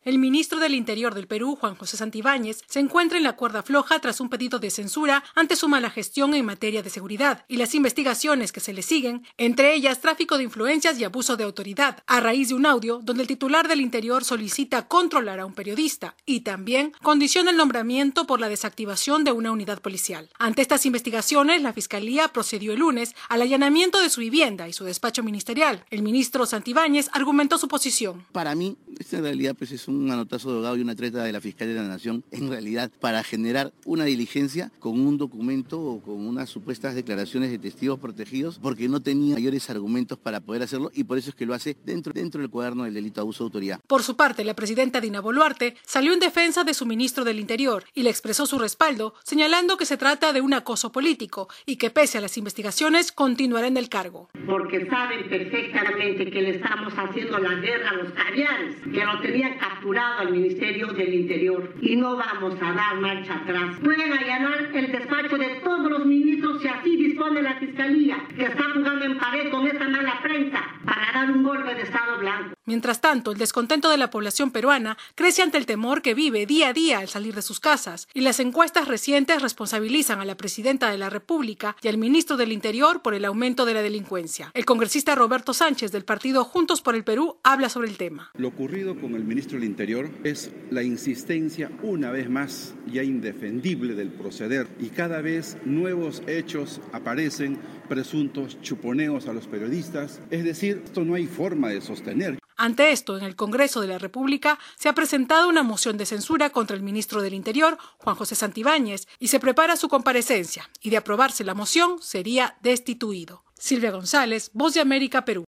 El ministro del Interior del Perú, Juan José Santibáñez, se encuentra en la cuerda floja tras un pedido de censura ante su mala gestión en materia de seguridad y las investigaciones que se le siguen, entre ellas tráfico de influencias y abuso de autoridad, a raíz de un audio donde el titular del Interior solicita controlar a un periodista y también condiciona el nombramiento por la desactivación de una unidad policial. Ante estas investigaciones, la Fiscalía procedió el lunes al allanamiento de su vivienda y su despacho ministerial. El ministro Santibáñez argumentó su posición. Para mí, en realidad es un manotazo de ahogado y una treta de la Fiscalía de la Nación, en realidad, para generar una diligencia con un documento o con unas supuestas declaraciones de testigos protegidos, porque no tenía mayores argumentos para poder hacerlo y por eso es que lo hace dentro del cuaderno del delito de abuso de autoridad. Por su parte, la presidenta Dina Boluarte salió en defensa de su ministro del Interior y le expresó su respaldo, señalando que se trata de un acoso político y que pese a las investigaciones continuará en el cargo. Porque saben perfectamente que le estamos haciendo la guerra a los caviares, que lo tenían capturado al Ministerio del Interior y no vamos a dar marcha atrás. Pueden allanar el despacho de todos los ministros si así dispone la Fiscalía, que está jugando en pared con esta mala prensa para dar un golpe de Estado blanco. Mientras tanto, el descontento de la población peruana crece ante el temor que vive día a día al salir de sus casas, y las encuestas recientes responsabilizan a la presidenta de la República y al ministro del Interior por el aumento de la delincuencia. El congresista Roberto Sánchez del partido Juntos por el Perú habla sobre el tema. Lo ocurrido con el ministro del Interior es la insistencia una vez más ya indefendible del proceder y cada vez nuevos hechos aparecen, presuntos chuponeos a los periodistas, es decir, esto no hay forma de sostener. Ante esto, en el Congreso de la República se ha presentado una moción de censura contra el ministro del Interior, Juan José Santibáñez, y se prepara su comparecencia, y de aprobarse la moción sería destituido. Silvia González, Voz de América, Perú.